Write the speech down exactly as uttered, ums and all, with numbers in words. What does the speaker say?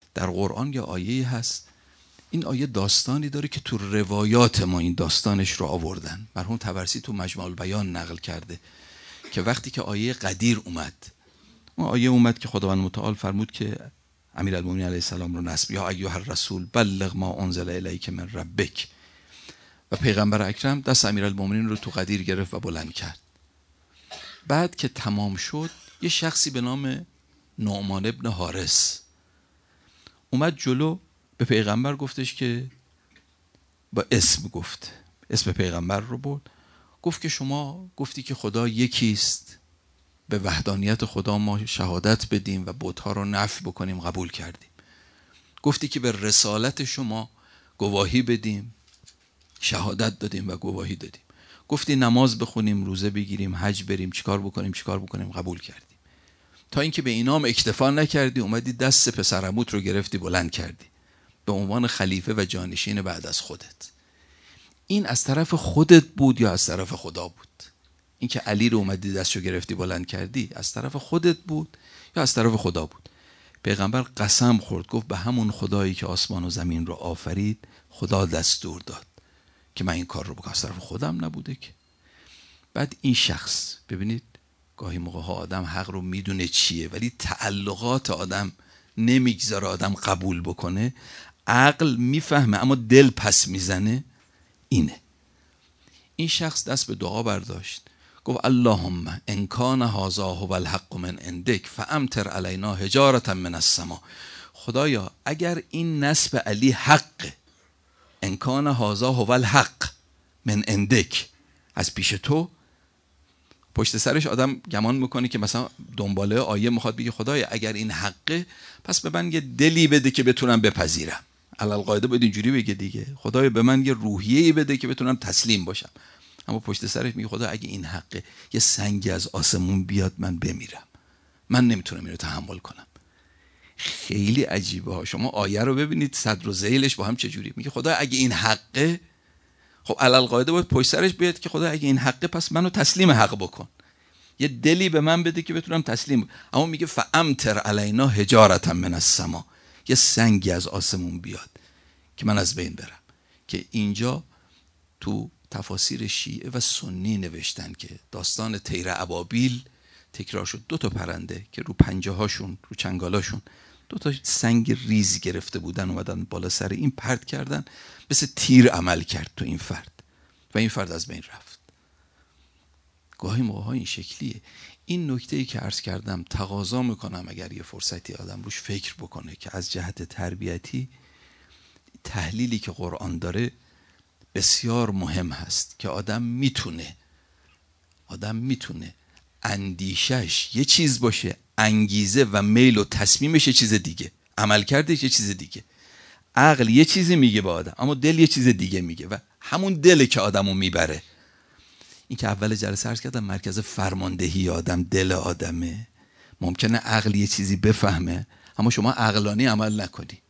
در قرآن یه آیه هست، این آیه داستانی داره که تو روایات ما این داستانش رو آوردن. مرحوم طبرسی تو مجمع البیان نقل کرده که وقتی که آیه قدیر اومد، اون آیه اومد که خداوند متعال فرمود که امیرالمومنین علیه السلام رو نصب، یا ایها الرسول بلغ ما انزل الیک من ربک، و پیغمبر اکرم دست امیرالمومنین رو تو قدیر گرفت و بلند کرد. بعد که تمام شد، یه شخصی به نام نعمان ابن حارس اومد جلو، به پیغمبر گفتش که با اسم گفت، اسم پیغمبر رو برد، گفت که شما گفتی که خدا یکیست، به وحدانیت خدا ما شهادت بدیم و بت‌ها رو نفی بکنیم، قبول کردیم. گفتی که به رسالت شما گواهی بدیم، شهادت دادیم و گواهی دادیم. گفتی نماز بخونیم، روزه بگیریم، حج بریم، چیکار بکنیم چیکار بکنیم، قبول کردیم. تا اینکه به اینام اکتفا نکردی، اومدی دست پسر عموت رو گرفتی بلند کردی به عنوان خلیفه و جانشین بعد از خودت. این از طرف خودت بود یا از طرف خدا بود؟ این که علی رو اومدی دستشو گرفتی بلند کردی، از طرف خودت بود یا از طرف خدا بود؟ پیغمبر قسم خورد، گفت به همون خدایی که آسمان و زمین رو آفرید خدا دستور داد که من این کار رو بکنم، از طرف خودم نبوده که. بعد این شخص، ببینید گاهی موقع ها آدم حق رو میدونه چیه ولی تعلقات آدم نمیگذاره آدم قبول بکنه. عقل میفهمه اما دل پس میزنه. اینه این شخص دست به دعا برداشت، گفت اللهم ان کان هذا هو الحق من عندک فامطر علینا حجارة من السماء. خدایا اگر این نسب علی حق، ان کان هذا هو الحق من عندک، از پیش تو، پشت سرش آدم گمان میکنه که مثلا دنباله آیه میخواد بگه خدایا اگر این حقه پس به من یه دلی بده که بتونم بپذیرم. علالقاعده باید اینجوری بگه دیگه، خدایا به من یه روحیه‌ای بده که بتونم تسلیم باشم. اما پشت سرش میگه خدا اگه این حقه یه سنگی از آسمون بیاد من بمیرم، من نمیتونم اینو تحمل کنم. خیلی عجیبه ها. شما آیه رو ببینید صدر و ذیلش با هم چجوری میگه خدا اگه این حقه، خب علالقاعده باید پشت سرش بیاد که خدا اگه این حقه پس منو تسلیم حق بکن، یه دلی به من بده که بتونم تسلیم. اما میگه فامطر علینا حجارة من السماء، یه سنگی از آسمون بیاد که من از بین برم. که اینجا تو تفاسیر شیعه و سنی نوشتن که داستان طیر ابابیل تکرار شد. دو تا پرنده که رو پنجه هاشون، رو چنگالاشون دو تا سنگ ریز گرفته بودن، اومدن بالا سر این پرت کردن، مثل تیر عمل کرد تو این فرد و این فرد از بین رفت. گاهی موقع ها این شکلیه. این نکته‌ای که عرض کردم تقاضا میکنم اگر یه فرصتی آدم روش فکر بکنه که از جهت تربیتی تحلیلی که قرآن داره بسیار مهم هست که آدم میتونه آدم میتونه اندیشش یه چیز باشه، انگیزه و میل و تصمیمش یه چیز دیگه، عملکردش یه چیز دیگه. عقل یه چیزی میگه به آدم اما دل یه چیز دیگه میگه و همون دله که آدمو میبره. این که اول جلسه عرض کردم مرکز فرماندهی آدم دل آدمه. ممکنه عقل یه چیزی بفهمه اما شما عقلانی عمل نکنی.